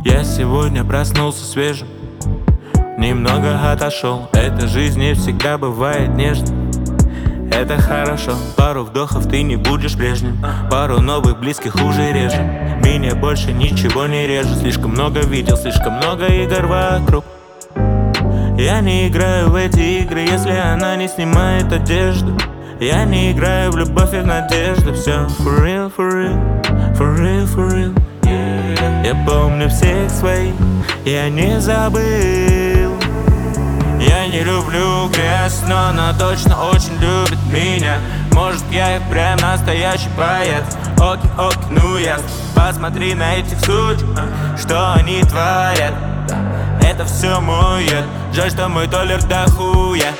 Я сегодня проснулся свежим, немного отошел. Эта жизнь не всегда бывает нежной. Это хорошо, пару вдохов ты не будешь прежним. Пару новых близких уже реже. Меня больше ничего не режет. Слишком много видел, слишком много игр вокруг. Я не играю в эти игры, если она не снимает одежду. Я не играю в любовь и в надежду. Все for real, for real, for real, for real. Я помню всех своих, я не забыл. Я не люблю грязь, но она точно очень любит меня. Может, я и прям настоящий поэт. Оки, оки, ну ясно. Посмотри на этих суть, что они творят. Это все мой яд. Жаль, что мой доллар до хуя.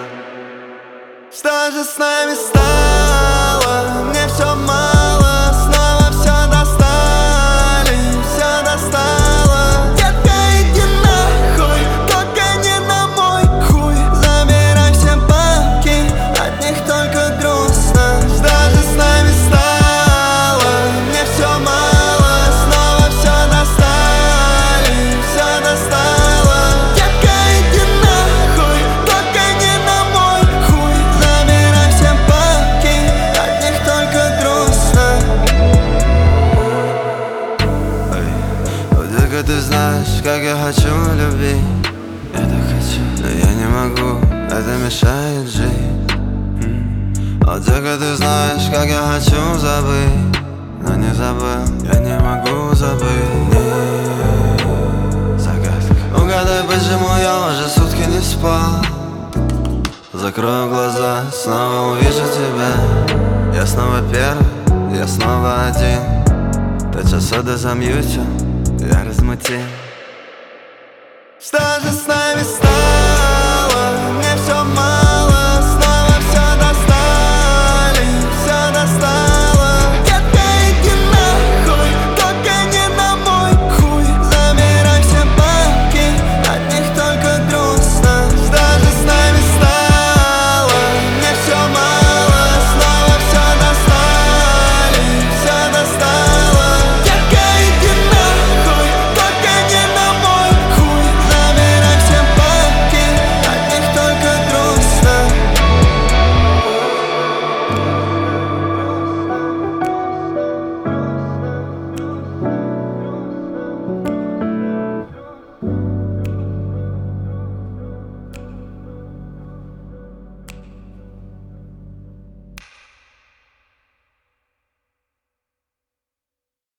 Что же с нами стало? Мне все мало. Снова все достали, все достало. Детка, иди нахуй, только не на мой хуй. Забирай все бабки, от них только грустно. Что же с нами стало? Мне все мало. Снова все достали, все достало. Детка, иди нахуй, только не на мой хуй. Забирай все бабки, от них только грустно. Детка, ты знаешь, как я хочу любить. Я так хочу, но я не могу, это мешает жить. Детка, ты знаешь, как я хочу забыть, но не забыл, я не могу забыть. Загадка. Угадай, почему я уже сутки не спал. Закрою глаза, снова увижу тебя. Я снова первый, я снова один. Тот сода замьютил, я размутил. Что же с нами стало?